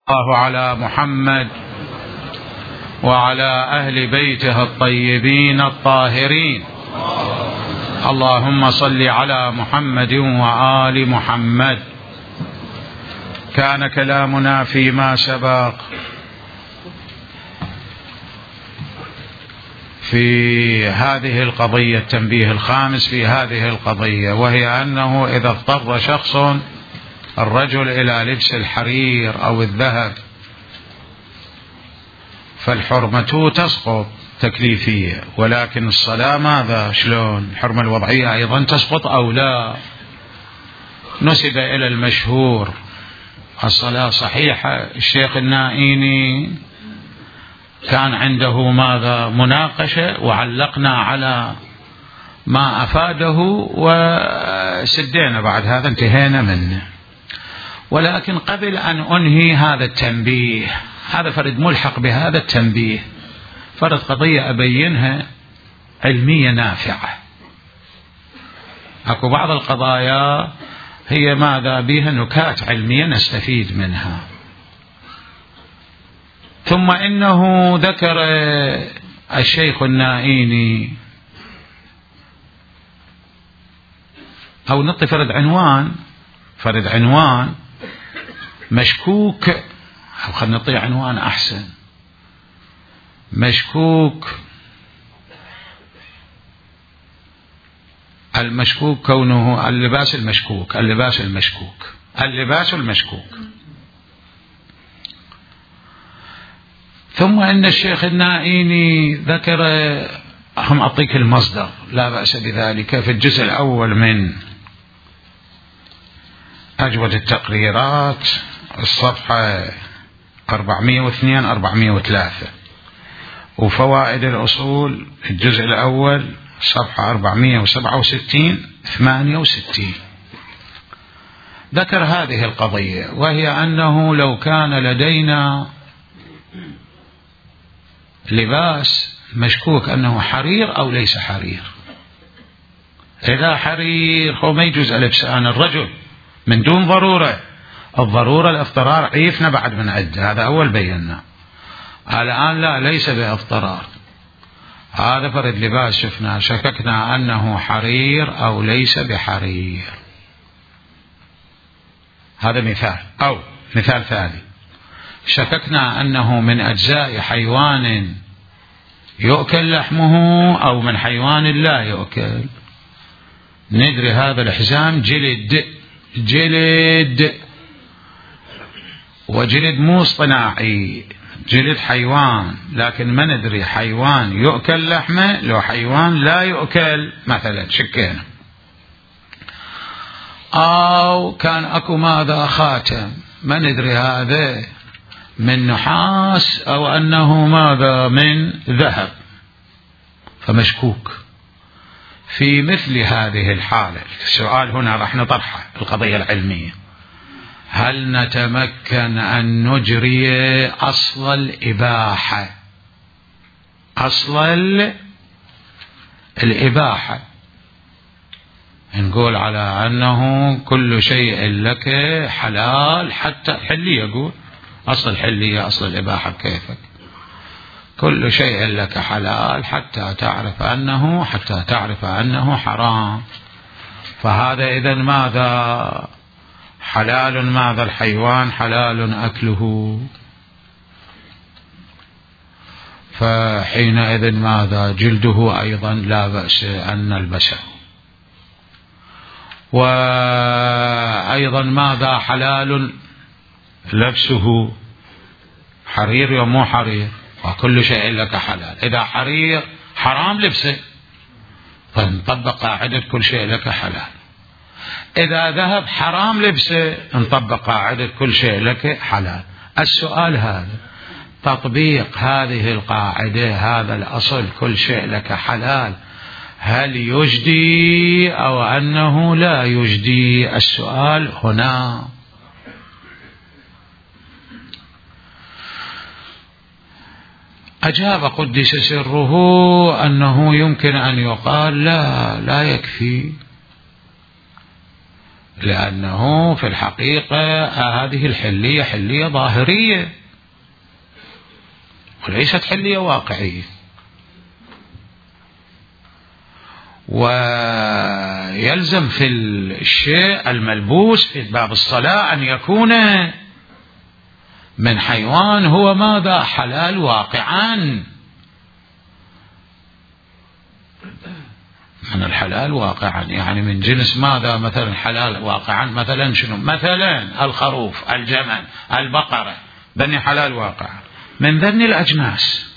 الله على محمد وعلى أهل بيته الطيبين الطاهرين. اللهم صل على محمد وآل محمد. كان كلامنا فيما سبق في هذه القضية، التنبيه الخامس في هذه القضية، وهي أنه إذا اضطر شخص الرجل إلى لبس الحرير أو الذهب فالحرمة تسقط تكليفية، ولكن الصلاة ماذا؟ شلون؟ الحرمة الوضعية أيضا تسقط أو لا؟ نسب إلى المشهور الصلاة صحيحة. الشيخ النائيني كان عنده ماذا؟ مناقشة، وعلقنا على ما أفاده وسدينا بعد هذا، انتهينا منه. ولكن قبل أن أنهي هذا التنبيه، هذا فرد ملحق بهذا التنبيه، فرد قضية أبينها علمية نافعة. أكو بعض القضايا هي ماذا بها نكات علمية نستفيد منها. ثم إنه ذكر الشيخ النائيني، أو نعطي فرد عنوان مشكوك، أو خلينا نعطي عنوان أحسن، مشكوك. المشكوك كونه اللباس المشكوك. ثم إن الشيخ النائيني ذكر، هم أعطيك المصدر لا بأس بذلك، في الجزء الأول من أجود التقريرات الصفحة 402 403، وفوائد الأصول الجزء الأول صفحة 467 68. ذكر هذه القضية، وهي أنه لو كان لدينا لباس مشكوك أنه حرير أو ليس حرير، إذا حرير هو ما يجوز لبسه عن الرجل من دون ضرورة. الضرورة الاضطرار عيفنا بعد من عدة، هذا أول بينا. الآن لا، ليس باضطرار، هذا فرد لباس شفنا شككنا أنه حرير أو ليس بحرير. هذا مثال. أو مثال ثاني، شككنا أنه من أجزاء حيوان يؤكل لحمه أو من حيوان لا يؤكل. ندري هذا الحزام جلد وجلد مو اصطناعي، جلد حيوان، لكن ما ندري حيوان يؤكل لحمه لو حيوان لا يؤكل، مثلا شكينا. أو كان أكو ماذا؟ خاتم، ما ندري هذا من نحاس أو أنه ماذا؟ من ذهب، فمشكوك. في مثل هذه الحالة السؤال هنا راح نطرحه، القضية العلمية، هل نتمكن أن نجري أصل الإباحة؟ نقول على أنه كل شيء لك حلال، حتى حلية، يقول أصل الحلية أصل الإباحة بكيفك، كل شيء لك حلال حتى تعرف أنه حرام. فهذا إذن ماذا؟ حلال ماذا؟ الحيوان حلال أكله، فحينئذ ماذا؟ جلده أيضا لا بأس أن نلبسه. وأيضا ماذا؟ حلال لبسه، حرير ومو حرير، وكل شيء لك حلال. إذا حرير حرام لبسه، فنطبق قاعدة كل شيء لك حلال. إذا ذهب حرام لبسه، نطبق قاعدة كل شيء لك حلال. السؤال هذا، تطبيق هذه القاعدة، هذا الأصل كل شيء لك حلال، هل يجدي أو أنه لا يجدي؟ السؤال هنا. أجاب قدس سره أنه يمكن أن يقال لا يكفي، لأنه في الحقيقة هذه الحلية حلية ظاهرية وليست حلية واقعية. ويلزم في الشيء الملبوس في باب الصلاة أن يكون من حيوان هو ماذا؟ حلال واقعا. من الحلال واقعا يعني من جنس ماذا؟ مثلا حلال واقعا مثلا شنو؟ مثلا الخروف، الجمل، البقرة، بني حلال واقعا من ذن الأجناس.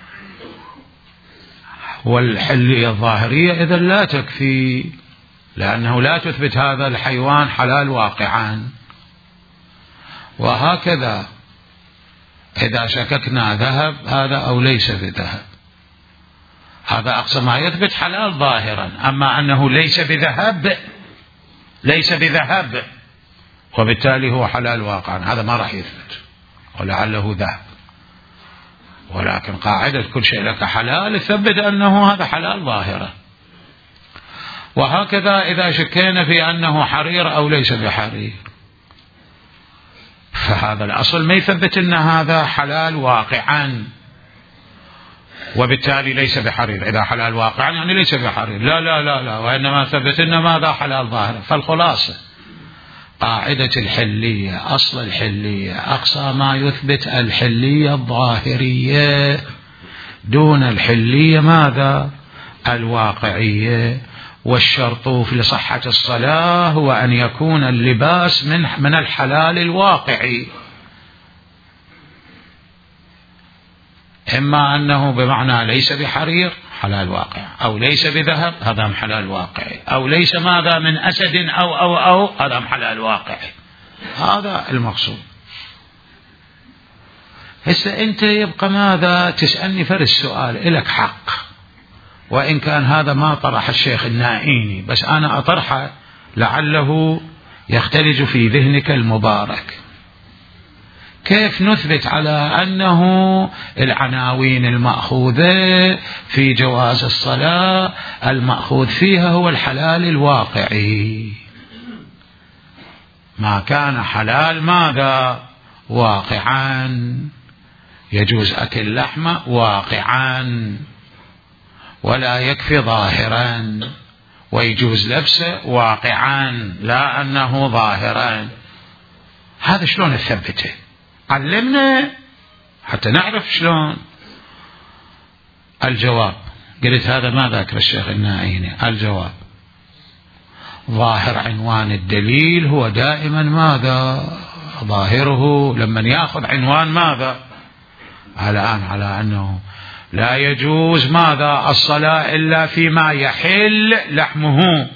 والحلية الظاهرية إذا لا تكفي، لأنه لا تثبت هذا الحيوان حلال واقعا. وهكذا إذا شككنا ذهب هذا أو ليس بذهب، هذا أقصى ما يثبت حلال ظاهرا. أما أنه ليس بذهب وبالتالي هو حلال واقعا، هذا ما راح يثبت، ولعله ذهب. ولكن قاعدة كل شيء لك حلال ثبت أنه هذا حلال ظاهرا. وهكذا إذا شكينا في أنه حرير أو ليس بحرير، فهذا الأصل ما يثبت أن هذا حلال واقعا وبالتالي ليس بحرير. إذا حلال واقعا يعني ليس بحرير، لا لا لا لا، وإنما ثبت أن ماذا؟ حلال ظاهرا. فالخلاصة قاعدة الحلية، أصل الحلية أقصى ما يثبت الحلية الظاهرية دون الحلية ماذا؟ الواقعية. والشرط لصحة الصلاة هو أن يكون اللباس من الحلال الواقعي، إما أنه بمعنى ليس بحرير حلال واقع، أو ليس بذهب هذا حلال واقعي، أو ليس ماذا من أسد أو هذا حلال واقعي. هذا المقصود. هسه أنت يبقى ماذا تسألني فرس سؤال، إلك حق، وإن كان هذا ما طرح الشيخ النائيني، بس أنا أطرحه لعله يختلج في ذهنك المبارك. كيف نثبت على أنه العناوين المأخوذة في جواز الصلاة المأخوذ فيها هو الحلال الواقعي؟ ما كان حلال ماذا؟ واقعا. يجوز أكل لحمة واقعا ولا يكفي ظاهرا، ويجوز لبسه واقعا لا أنه ظاهرا. هذا شلون نثبته؟ علمنا حتى نعرف شلون. الجواب، قلت هذا ما ذكر الشيخ النائيني. الجواب ظاهر عنوان الدليل هو دائما ماذا؟ ظاهره لما يأخذ عنوان ماذا؟ الآن على أنه لا يجوز ماذا؟ الصلاة إلا فيما يحل لحمه.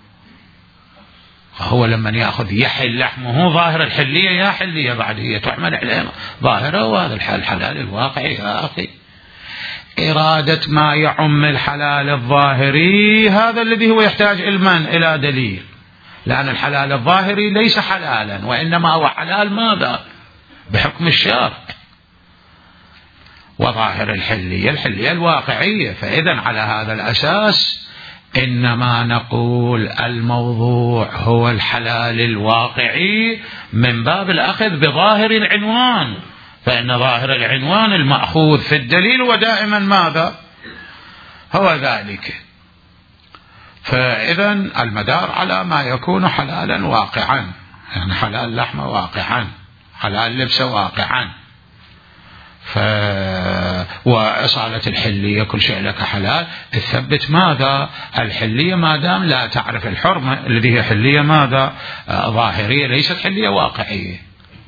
هو لما يأخذ يحل لحمه ظاهر الحلية، يا حلية بعد هي تعمل عليه ظاهرة، وهذا الحلال الواقعي يا أخي. إرادة ما يعم الحلال الظاهري هذا الذي هو يحتاج إلى دليل، لأن الحلال الظاهري ليس حلالا، وإنما هو حلال ماذا؟ بحكم الشرع. وظاهر الحلية الواقعية. فإذا على هذا الأساس إنما نقول الموضوع هو الحلال الواقعي من باب الأخذ بظاهر العنوان، فإن ظاهر العنوان المأخوذ في الدليل ودائما ماذا؟ هو ذلك. فإذا المدار على ما يكون حلالا واقعا، يعني حلال لحمة واقعا، حلال لبسه واقعا. وإصالة الحلية كل شيء لك حلال، تثبت ماذا؟ الحلية ما دام لا تعرف الحرمة الذي هي حلية ماذا؟ ظاهرية ليست حلية واقعية.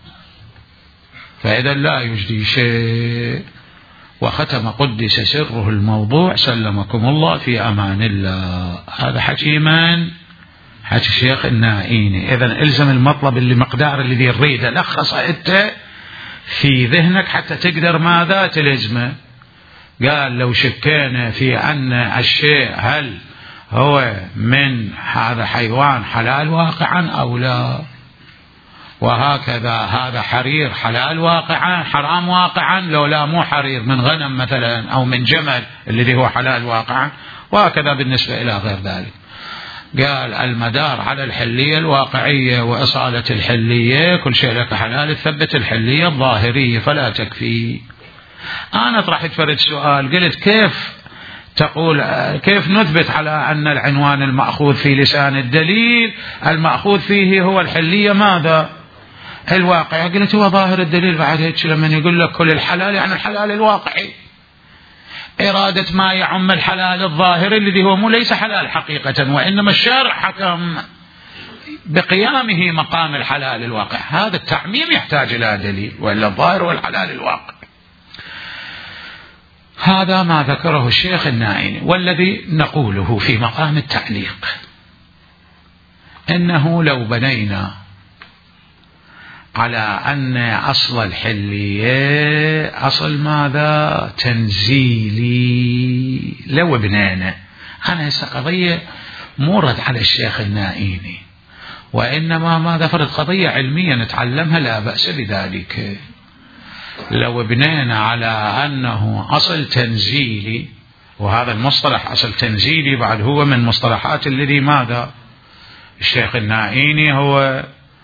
فإذا لا يجدي شيء. وختم قدس سره الموضوع، سلمكم الله في أمان الله. هذا حكي من؟ حكي الشيخ النائيني. إذن إلزم المطلب اللي مقدار الذي يريد لخص أنت في ذهنك حتى تقدر ماذا؟ تلزمه. قال لو شكينا في أن الشيء هل هو من هذا حيوان حلال واقعا أو لا، وهكذا هذا حرير حلال واقعا حرام واقعا، لو لا مو حرير من غنم مثلا أو من جمل الذي هو حلال واقعا، وهكذا بالنسبة إلى غير ذلك. قال المدار على الحلية الواقعية وإصالة الحلية، كل شيء لك حلال، تثبت الحلية الظاهرية فلا تكفي. أنا طرحت فرد سؤال، قلت كيف نثبت على أن العنوان المأخوذ في لسان الدليل المأخوذ فيه هو الحلية ماذا؟ الواقع. قلت هو ظاهر الدليل بعد هيك لما يقول لك كل الحلال يعني الحلال الواقعي، إرادة ما يعم الحلال الظاهري الذي هو ليس حلال حقيقة، وإنما الشارع حكم بقيامه مقام الحلال الواقع. هذا التعميم يحتاج إلى دليل، وإلا الظاهر والحلال الواقع. هذا ما ذكره الشيخ النائني، والذي نقوله في مقام التعليق إنه لو بنينا على أن أصل الحلية أصل ماذا؟ تنزيلي. لو بنينا، أنا هسه قضية مورد على الشيخ النائني، وإنما ماذا فرض قضية علمية نتعلمها لا بأس بذلك. لو بنينا على أنه أصل تنزيلي، وهذا المصطلح أصل تنزيلي بعد هو من مصطلحات الذي ماذا الشيخ النائني هو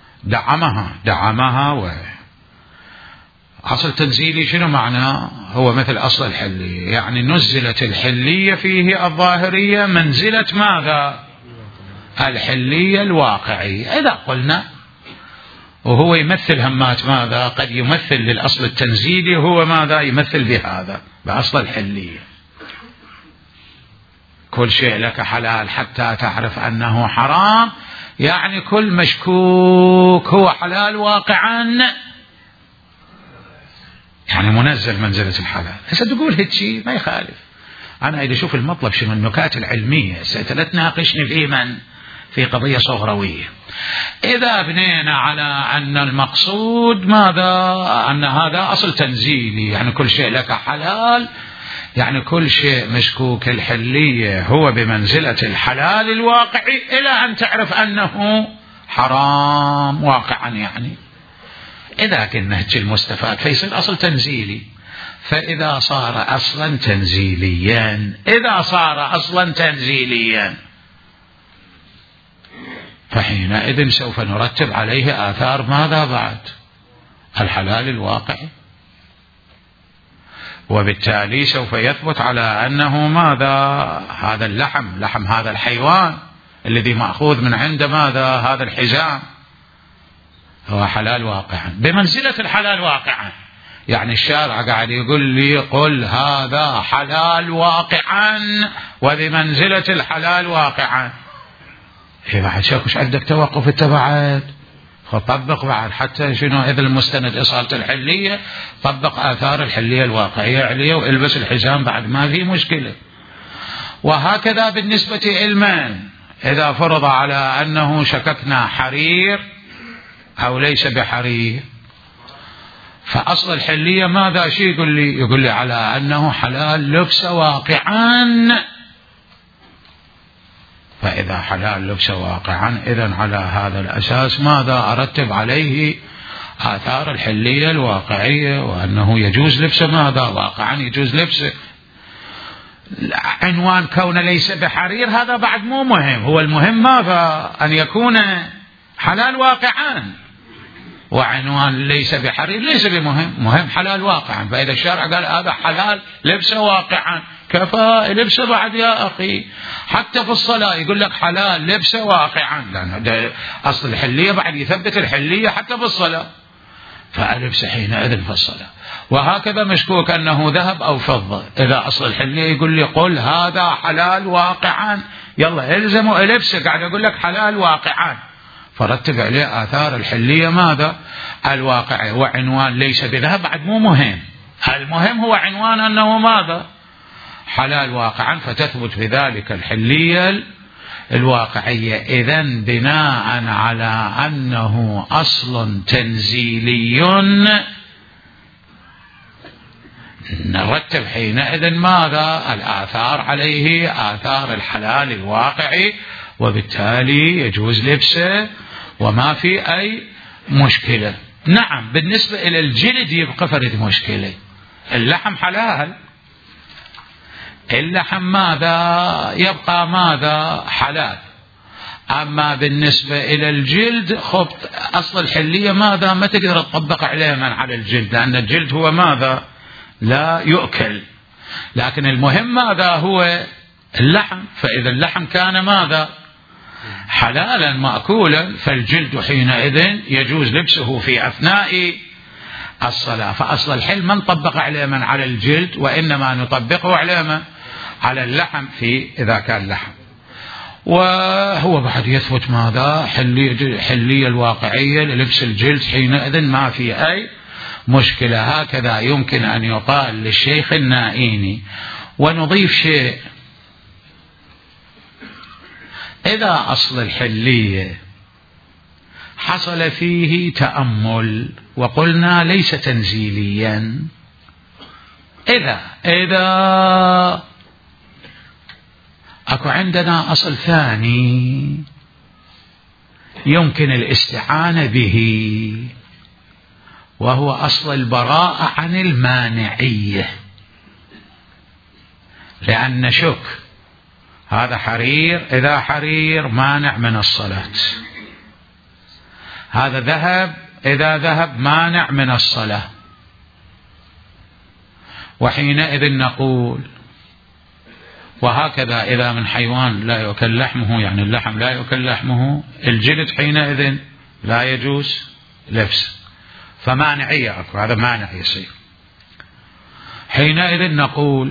دعمها أصل تنزيلي شنو معناه؟ هو مثل أصل الحلية، يعني نزلت الحلية فيه الظاهرية منزلة ماذا؟ الحلية الواقعية. إذا قلنا وهو يمثل همات ماذا؟ قد يمثل للأصل التنزيلي، هو ماذا يمثل بهذا؟ بأصل الحلية. كل شيء لك حلال حتى تعرف أنه حرام، يعني كل مشكوك هو حلال واقعا، يعني منزل منزلة الحلال. هسه تقول هيك شيء ما يخالف. أنا إذا أشوف المطلب شنو النكات العلمية لا تناقشني في من في قضية صغروية. إذا بنينا على أن المقصود ماذا؟ أن هذا أصل تنزيلي، يعني كل شيء لك حلال، يعني كل شيء مشكوك الحلية هو بمنزلة الحلال الواقعي إلى أن تعرف أنه حرام واقعا. يعني إذا كنا هيك المستفاد فيصير أصل تنزيلي. فإذا صار أصلا تنزيليا، إذا صار أصلا تنزيليا فحينئذ سوف نرتب عليه آثار ماذا بعد؟ الحلال الواقعي. وبالتالي سوف يثبت على أنه ماذا؟ هذا لحم هذا الحيوان الذي مأخوذ من عند ماذا؟ هذا الحزام هو حلال واقعا بمنزلة الحلال واقعا. يعني الشارع قاعد يقول لي قل هذا حلال واقعا وبمنزلة الحلال واقعا. بعد شوفش عندك توقف اتبعت طبق بعد حتى شنو إذا المستند إصالة الحلية طبق آثار الحلية الواقعية عليه والبس الحزام بعد ما في مشكلة. وهكذا بالنسبة علما إذا فرض على أنه شككنا حرير أو ليس بحرير، فأصل الحلية ماذا شيء يقول لي على أنه حلال لبس واقعا. فإذا حلال لبس واقعا إذن على هذا الأساس ماذا أرتب عليه آثار الحلية الواقعية، وأنه يجوز لبسه ماذا؟ واقعا يجوز لبسه. عنوان كونه ليس بحرير هذا بعد مو مهم، هو المهم ماذا؟ أن يكون حلال واقعا. وعنوان ليس بحرير ليس بمهم، مهم حلال واقعا. فإذا الشارع قال هذا حلال لبسه واقعا كفى لبسه بعد يا أخي. حتى في الصلاة يقول لك حلال لبسه واقعا، لأن أصل الحلية بعد يثبت الحلية حتى في الصلاة، فألبسه حينئذ في الصلاة. وهكذا مشكوك أنه ذهب أو فضة، إذا أصل الحلية يقول لي قل هذا حلال واقعا، يلا الزموا ألبسه، قاعد يقول لك حلال واقعا، فرتب عليه آثار الحلية ماذا؟ الواقع. وعنوان ليس بذهب بعد مو مهم، المهم هو عنوان أنه ماذا؟ حلال واقعا، فتثبت بذلك الحلية الواقعية. إذن بناء على أنه أصل تنزيلي نرتب حينئذ ماذا؟ الآثار عليه آثار الحلال الواقعي، وبالتالي يجوز لبسه وما في أي مشكلة. نعم بالنسبة إلى الجلد يبقى فرد مشكلة. اللحم حلال، اللحم ماذا؟ يبقى ماذا؟ حلال. أما بالنسبة إلى الجلد خبط أصل الحلية ماذا؟ ما تقدر تطبق عليه من على الجلد، لأن الجلد هو ماذا؟ لا يؤكل. لكن المهم ماذا؟ هو اللحم. فإذا اللحم كان ماذا؟ حلالا مأكولا، فالجلد حينئذ يجوز لبسه في أثناء الصلاة. فأصل الحل ما نطبق عليه من على الجلد، وإنما نطبقه على اللحم إذا كان لحم. وهو بعد يثبت ماذا؟ حلية الواقعية للبس الجلد، حينئذ ما في أي مشكلة. هكذا يمكن أن يقال للشيخ النائيني. ونضيف شيء: إذا أصل الحلية حصل فيه تأمل، وقلنا ليس تنزيليا، إذا أكو عندنا أصل ثاني يمكن الاستعانة به، وهو أصل البراءة عن المانعية. لأن شك هذا حرير، إذا حرير مانع من الصلاة، هذا ذهب، إذا ذهب مانع من الصلاة. وحينئذ نقول وهكذا إذا من حيوان لا يؤكل لحمه، يعني اللحم لا يؤكل لحمه، الجلد حينئذ لا يجوز لبس، فمانعية أكو، هذا مانع يصير. حينئذ نقول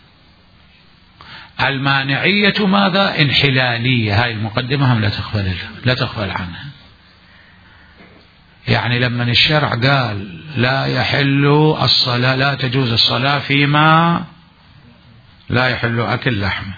المانعية ماذا؟ انحلالية. هاي المقدمة هم لا تغفل عنها. يعني لما الشرع قال لا يحل الصلاة، لا تجوز الصلاة فيما لا يحل أكل لحمه،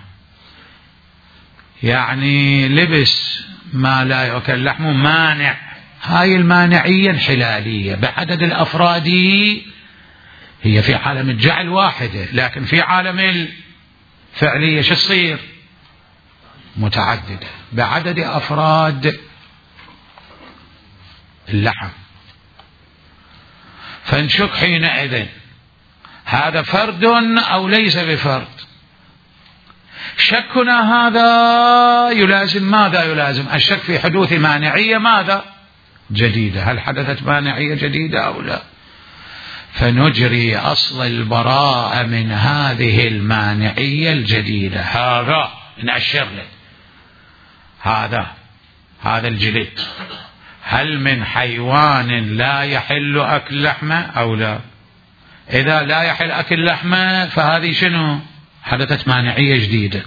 يعني لبس ما لا يأكل لحمه مانع. هاي المانعية انحلالية بعدد الأفراد، هي في عالم الجعل واحدة، لكن في عالم الفعلية شو تصير؟ متعددة بعدد أفراد اللحم. فنشك حينئذ هذا فرد أو ليس بفرد. شكنا هذا يلازم ماذا؟ يلازم الشك في حدوث مانعية ماذا؟ جديدة. هل حدثت مانعية جديدة أو لا؟ فنجري أصل البراءة من هذه المانعية الجديدة. هذا نأشر له، هذا الجلد هل من حيوان لا يحل أكل لحمه أو لا؟ إذا لا يحل أكل لحمه فهذه شنو؟ حدثت مانعية جديدة.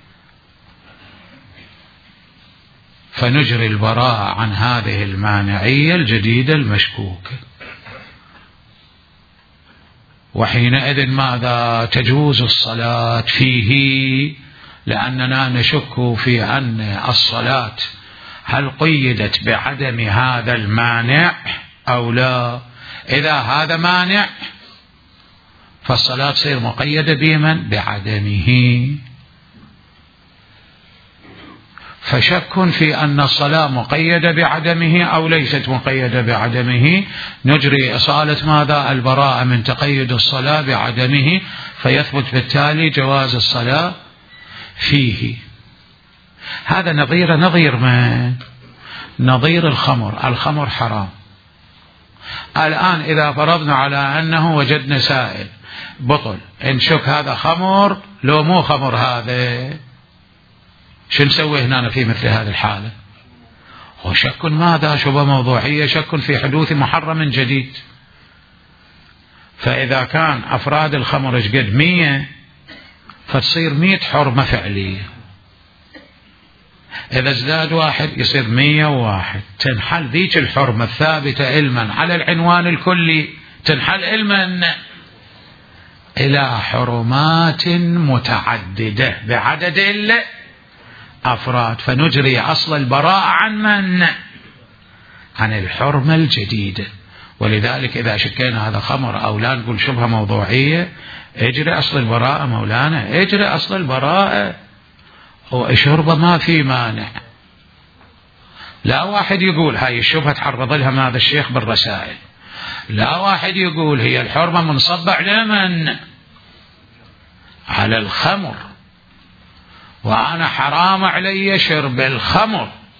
فنجري البراءة عن هذه المانعية الجديدة المشكوكة. وحينئذ ماذا؟ تجوز الصلاة فيه، لأننا نشك في أن الصلاة هل قيدت بعدم هذا المانع أو لا. إذا هذا مانع فالصلاة تصير مقيدة بمن؟ بعدمه. فشك في أن الصلاة مقيدة بعدمه أو ليست مقيدة بعدمه، نجري إصالة ماذا؟ البراءة من تقيد الصلاة بعدمه، فيثبت بالتالي جواز الصلاة فيه. هذا نظير ما؟ نظير الخمر. الخمر حرام. الآن إذا فرضنا على أنه وجدنا سائل بطل، نشك هذا خمر لو مو خمر، هذا شو نسوي هنا في مثل هذه الحالة؟ هو شك ماذا؟ شبه موضوعية، شك في حدوث محرم جديد. فإذا كان أفراد الخمر قد 100 فتصير 100 حرمة فعلية. إذا ازداد واحد يصير 101. تنحل ذيك الحرمة الثابتة علما على العنوان الكلي، تنحل علما إلى حرمات متعددة بعدد الأفراد. فنجري أصل البراءة عن من؟ عن الحرمة الجديدة. ولذلك إذا شكينا هذا خمر أو لا نقول شبهة موضوعية، اجري أصل البراءة مولانا، اجري أصل البراءة، وشربه ما في مانع. لا واحد يقول هاي الشبهة تعرض لها هذا الشيخ بالرسائل، لا واحد يقول هي الحرمة منصبة على من؟ على الخمر، وأنا حرام علي شرب الخمر،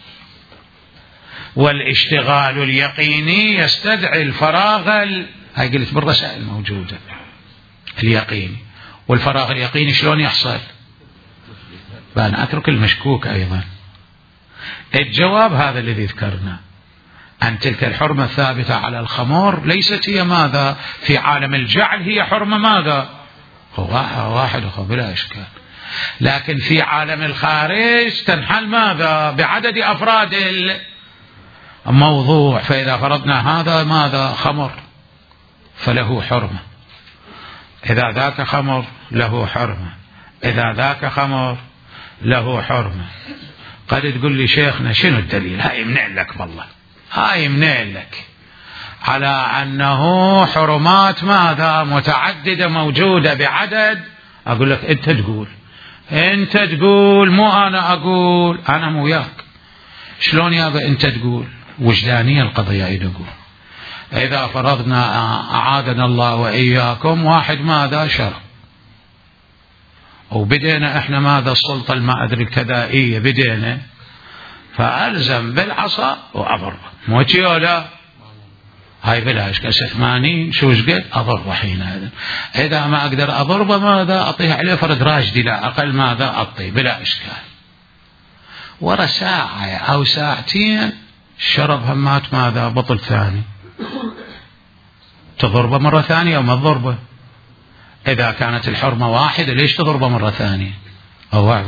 والاشتغال اليقيني يستدعي الفراغ هاي قلت بالرسائل موجودة اليقيني، والفراغ اليقيني شلون يحصل؟ فأنا أترك المشكوك أيضا. الجواب هذا الذي ذكرنا، أن تلك الحرمة الثابتة على الخمر ليست هي ماذا في عالم الجعل، هي حرمة ماذا واحد بلا إشكال، لكن في عالم الخارج تنحل ماذا بعدد أفراد الموضوع. فإذا فرضنا هذا ماذا خمر فله حرمة، إذا ذاك خمر له حرمة، إذا ذاك خمر له حرمة. قد تقول لي شيخنا شنو الدليل؟ هاي منع لك، والله هاي منع لك على أنه حرمات ماذا متعددة موجودة بعدد. أقول لك أنت تقول مو أنا أقول، أنا مو وياك. شلون يابا أنت تقول؟ وجدانية القضية يقول. إذا فرضنا أعاذنا الله وإياكم واحد ماذا شرب، وبدينا إحنا ماذا السلطة ما أدري الكذائية بدينا، فألزم بالعصا وأضرب موتي ولا هاي بلاش كسر 80 شو قد أضربه حينئذ. إذا ما أقدر أضربه ماذا أعطيه عليه فرد راجدي لا أقل ماذا أعطيه بلا إشكال. ورا ساعة أو ساعتين شرب همات ماذا بطل ثاني، تضربه مرة ثانية أو ما تضربه؟ إذا كانت الحرمة واحدة ليش تضربه مرة ثانية؟ أو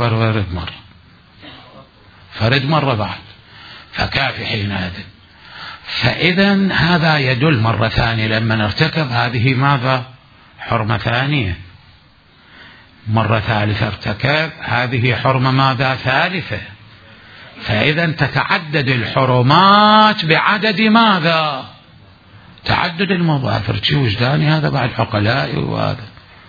فرد مرة بعد فكافي حينئذ. فإذا هذا يدل مرة ثانية لما نرتكب هذه ماذا حرمة ثانية، مرة ثالثة ارتكب هذه حرمة ماذا ثالثة. فإذا تتعدد الحرمات بعدد ماذا تعدد الموضوع. فرشي وجداني هذا بعد عقلائي وهذا.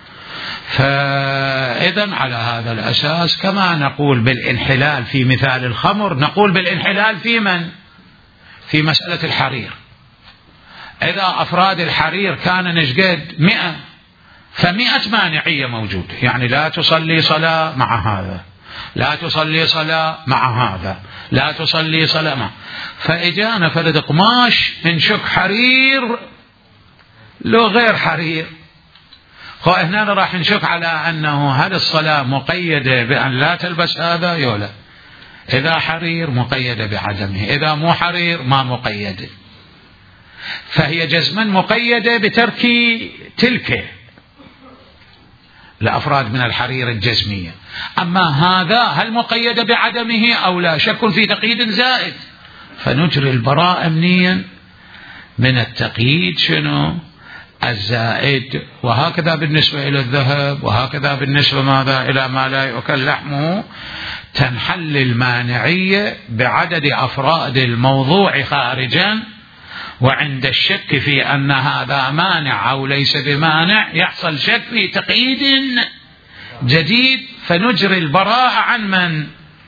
فإذا على هذا الأساس كما نقول بالانحلال في مثال الخمر نقول بالانحلال في من؟ في مسألة الحرير. إذا أفراد الحرير كان نجد 100 ف100 مانعية موجودة، يعني لا تصلي صلاة مع هذا، لا تصلي صلاة مع هذا، لا تصلي صلاة مع. فإجانا فرد قماش نشك حرير لو غير حرير، هنا راح نشك على أنه هذه الصلاة مقيدة بأن لا تلبس هذا يولا، إذا حرير مقيدة بعدمه، إذا مو حرير ما مقيدة. فهي جزما مقيدة بترك تلك لأفراد من الحرير الجزمية. أما هذا هل مقيدة بعدمه أو لا؟ شك في تقييد زائد، فنجري البراءة منين؟ من التقييد شنو؟ الزائد. وهكذا بالنسبة إلى الذهب، وهكذا بالنسبة ماذا إلى ما لا يؤكل لحمه. تنحل المانعية بعدد أفراد الموضوع خارجا، وعند الشك في أن هذا مانع أو ليس بمانع يحصل شك في تقييد جديد، فنجري البراءة عن من؟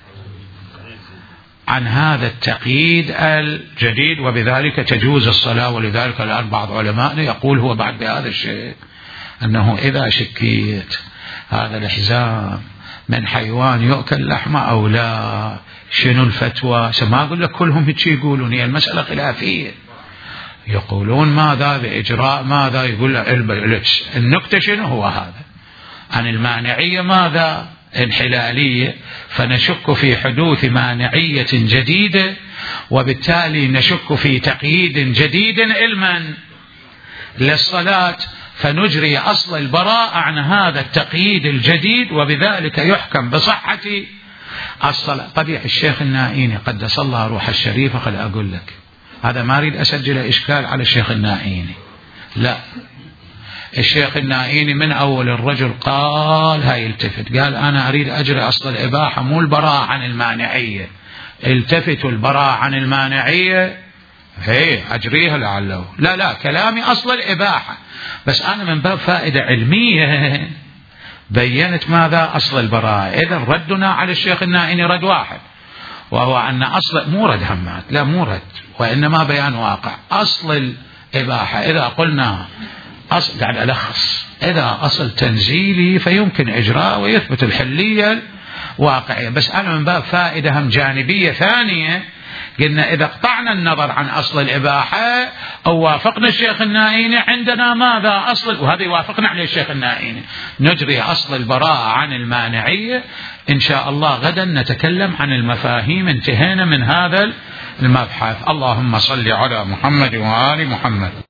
عن هذا التقييد الجديد، وبذلك تجوز الصلاة. ولذلك الآن بعض علمائنا يقول هو بعد بهذا الشيء أنه إذا شكيت هذا الحزام من حيوان يؤكل لحمه أو لا، شنو الفتوى؟ ما أقول لك كلهم هيك يقولون، هي المسألة خلافية. يقولون ماذا بإجراء ماذا، يقول النكتة شنو هو هذا عن المانعية ماذا انحلالية، فنشك في حدوث مانعية جديدة، وبالتالي نشك في تقييد جديد علما للصلاة، فنجري أصل البراءة عن هذا التقييد الجديد، وبذلك يحكم بصحة الصلاة. طبيعي الشيخ النائيني قدس الله روح الشريفة، خل أقول لك هذا ما أريد أسجل إشكال على الشيخ النائيني، لا، الشيخ النائيني من أول الرجل قال هاي التفت، قال أنا أريد أجري أصل الإباحة مو البراءة عن المانعية. التفتوا البراءة عن المانعية هي أجريها لعله، لا كلامي أصل الإباحة، بس أنا من باب فائدة علمية بينت ماذا أصل البراءة. إذا ردنا على الشيخ النائيني رد واحد، وهو أن أصل مو رد همات، لا مو رد، وإنما بيان واقع. أصل الإباحة إذا قلنا أصل، قاعد ألخص، إذا أصل تنزيلي فيمكن إجراء ويثبت الحلية الواقعية. بس أنا من باب فائدة هم جانبية ثانية، قلنا إذا قطعنا النظر عن أصل الإباحة أو وافقنا الشيخ النائيني عندنا ماذا أصل، وهذا يوافقنا عليه الشيخ النائيني، نجري أصل البراءة عن المانعية. إن شاء الله غدا نتكلم عن المفاهيم، انتهينا من هذا المبحث. اللهم صل على محمد وآل محمد.